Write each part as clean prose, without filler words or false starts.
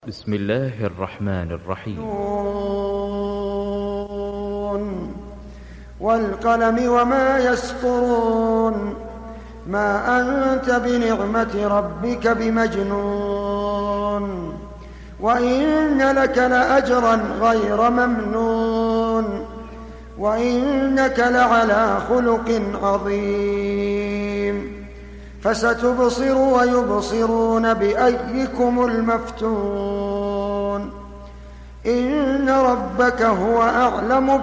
بسم الله الرحمن الرحيم. والقلم وما يسطرون. ما أنت بنعمة ربك بمجنون. وإن لك لأجرا غير ممنون. وإنك لعلى خلق عظيم. فستبصر ويبصرون بأيكم المفتون. إن ربك هو أعلم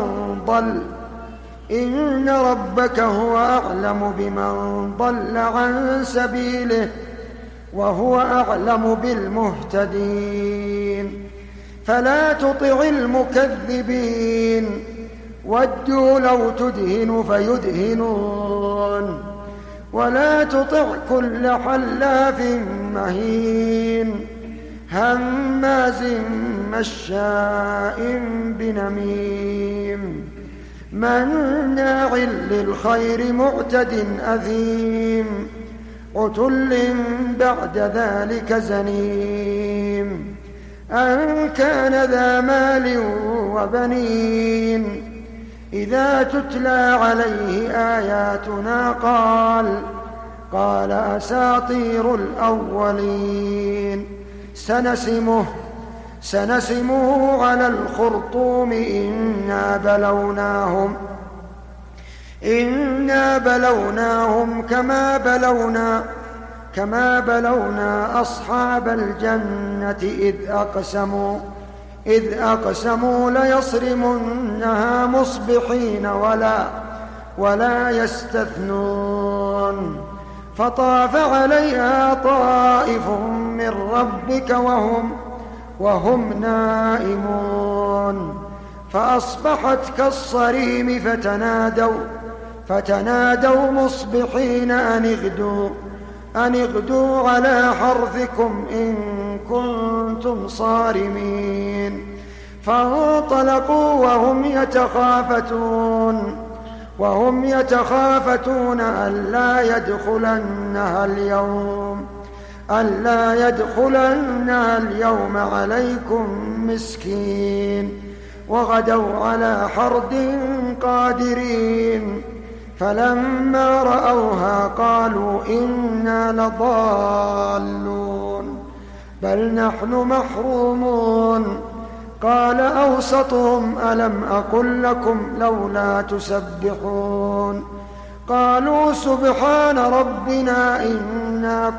بمن ضل عن سبيله وهو أعلم بالمهتدين. فلا تطع المكذبين ودوا لو تدهن فيدهنون. ولا تطع كل حلاف مهين هماز مشاء بنميم مناع للخير معتد أثيم عتل بعد ذلك زنيم. أن كان ذا مال وبنين إذا تتلى عليه آياتنا قال أساطير الأولين. سنسمه على الخرطوم إنا بلوناهم كما بلونا أصحاب الجنة إذ أقسموا ليصرمنها مصبحين ولا يستثنون. فطاف عليها طائف من ربك وهم نائمون. فأصبحت كالصريم فتنادوا مصبحين أن اغدوا على حرثكم إن كنتم صارمين. فانطلقوا وهم يتخافتون ألا يدخلنها اليوم عليكم مسكين. وغدوا على حرد قادرين. فلما رأوها قالوا إنا لضالون بل نحن محرومون. قال أوسطهم ألم أقل لكم لولا تسبحون. قالوا سبحان ربنا إنا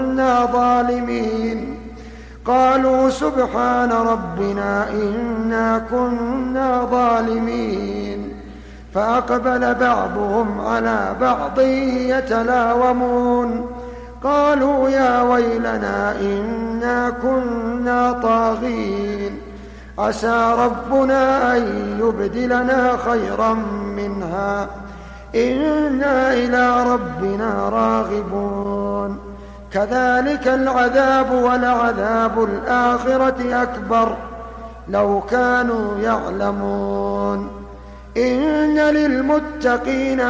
كنا ظالمين. فأقبل بعضهم على بعض يتلاومون. قالوا يا ويلنا إنا كنا طاغين. عسى ربنا أن يبدلنا خيرا منها إنا إلى ربنا راغبون. كذلك العذاب ولعذاب الآخرة أكبر لو كانوا يعلمون. إن للمتقين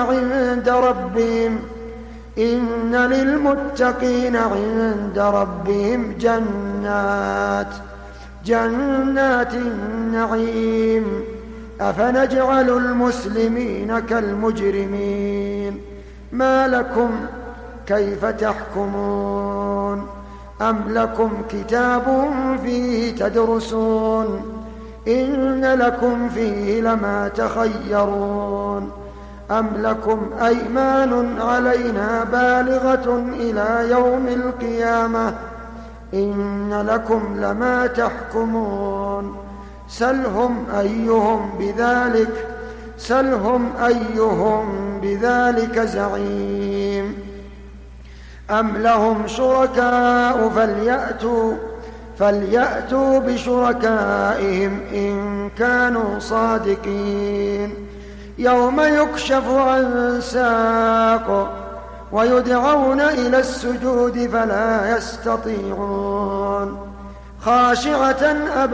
عند ربهم جنات النعيم. أفنجعل المسلمين كالمجرمين ما لكم كيف تحكمون. أم لكم كتاب فيه تدرسون إن لكم فيه لما تخيرون. أم لكم أيمان علينا بالغة إلى يوم القيامة إن لكم لما تحكمون. سلهم أيهم بذلك زعيم. أم لهم شركاء فليأتوا بشركائهم إن كانوا صادقين. يوم يكشف عن ساق ويدعون إلى السجود فلا يستطيعون. خاشعة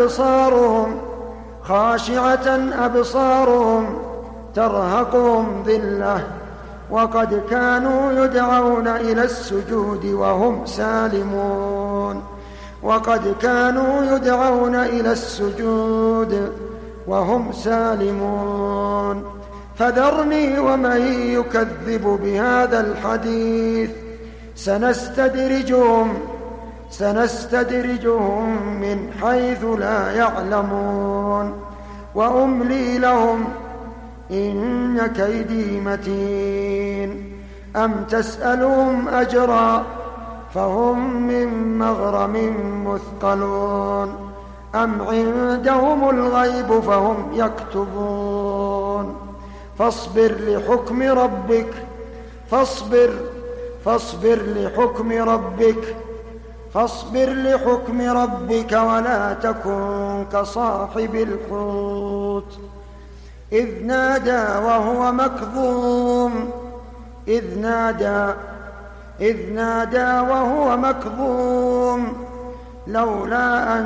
أبصارهم ترهقهم ذلة وقد كانوا يدعون إلى السجود وهم سالمون. وقد كانوا يدعون إلى السجود وهم سالمون فذرني ومن يكذب بهذا الحديث سنستدرجهم من حيث لا يعلمون وأملي لهم إن كيدي متين أم تسألهم أجرا فهم من مغرم مثقلون أم عندهم الغيب فهم يكتبون فاصبر لحكم ربك ولا تكن كصاحب الحوت إذ نادى وهو مكظوم لولا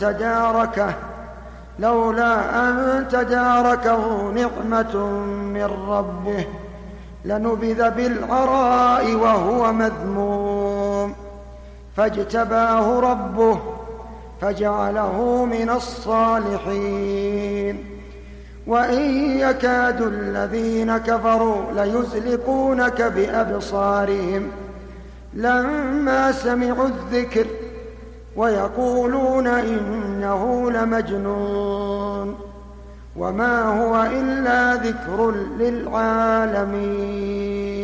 أن تداركه نعمة من ربه لنبذ بالعراء وهو مذموم فاجتباه ربه فجعله من الصالحين وإن يكاد الذين كفروا ليزلقونك بأبصارهم لما سمعوا الذكر ويقولون إنه لمجنون وما هو إلا ذكر للعالمين.